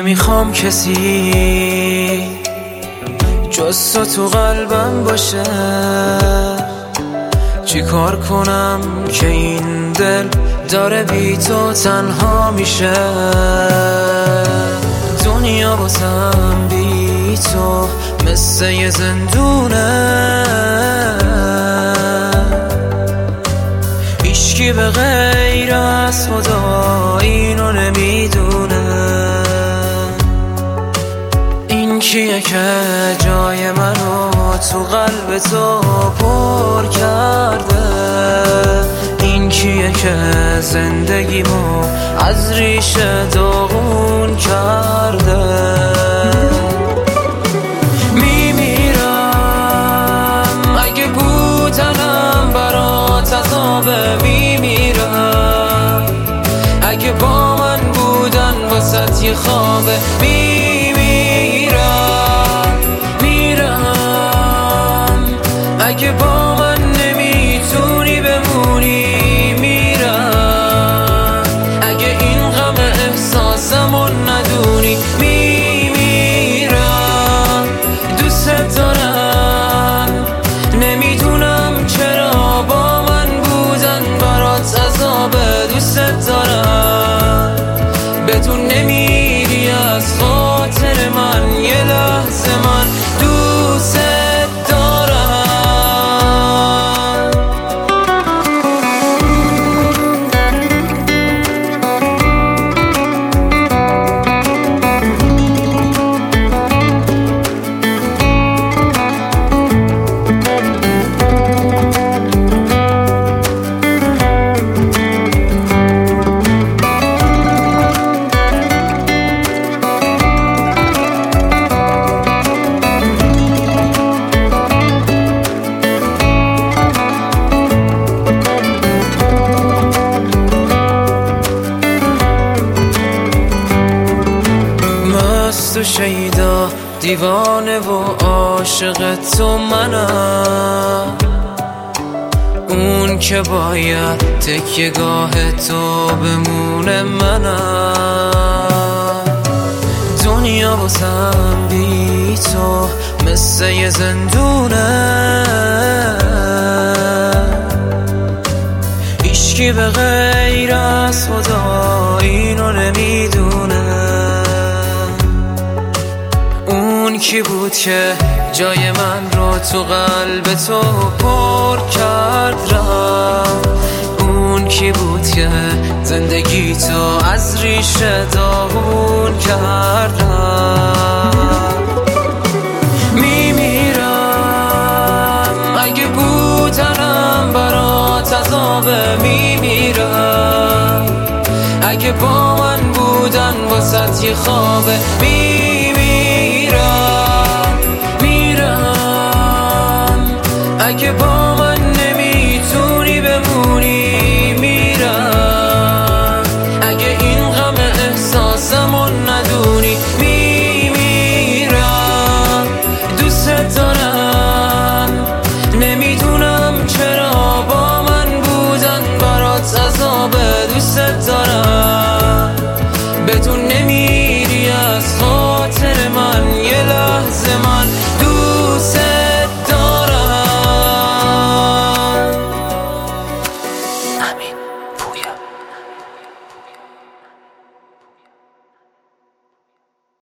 نمیخوام کسی جز تو قلبم باشه. چی کار کنم که این دل داره بی تو تنها میشه. دنیا واسم بی تو مثل یه زندونه، هیچکی به غیر از خدا اینو نمیدونه. این کیه که جای منو تو قلب تو پر کرده؟ این کیه که زندگیمو از ریشه داغون کرده؟ میمیرم اگه بودنم برات عذابه، میمیرم اگه با من بودن واسط یه خوابه، اگه با من نمیتونی بمونی، میرم اگه این غم احساسمو ندونی، میمیرم دوست دارم. نمیدونم چرا با من بودن برات عذابه، دوست دارم بدون نمیری از خاطر من یه لحظه، من دوست تو شیدا دیوانه و عاشق تو منم، اون که باید تکیه‌گاه تو بمونه منم. دنیا واسم بی تو مثل یه زندونه، هیچکی به غیر از خدا اینو نمیدونه. اون کی بود که جای من رو تو قلب تو پر کرد رفت؟ اون کی بود که زندگی تو از ریشه داغون کرد رفت؟ میمیرم اگه بودنم برات عذابه، میمیرم اگه با من بودن واسط یه خوابه، اگه با من نمیتونی بمونی، میرم اگه این غم احساسمو ندونی، میمیرم دوست دارم. نمیدونم چرا با من بودن برات عذابه، دوست دارم